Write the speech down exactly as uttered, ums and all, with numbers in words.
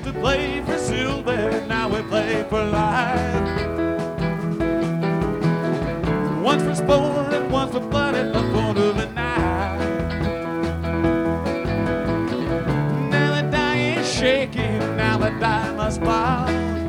to play for silver, now we play for life. Once for sport and once for blood at the point of a knife. Now the die is shaking, now the die must fall.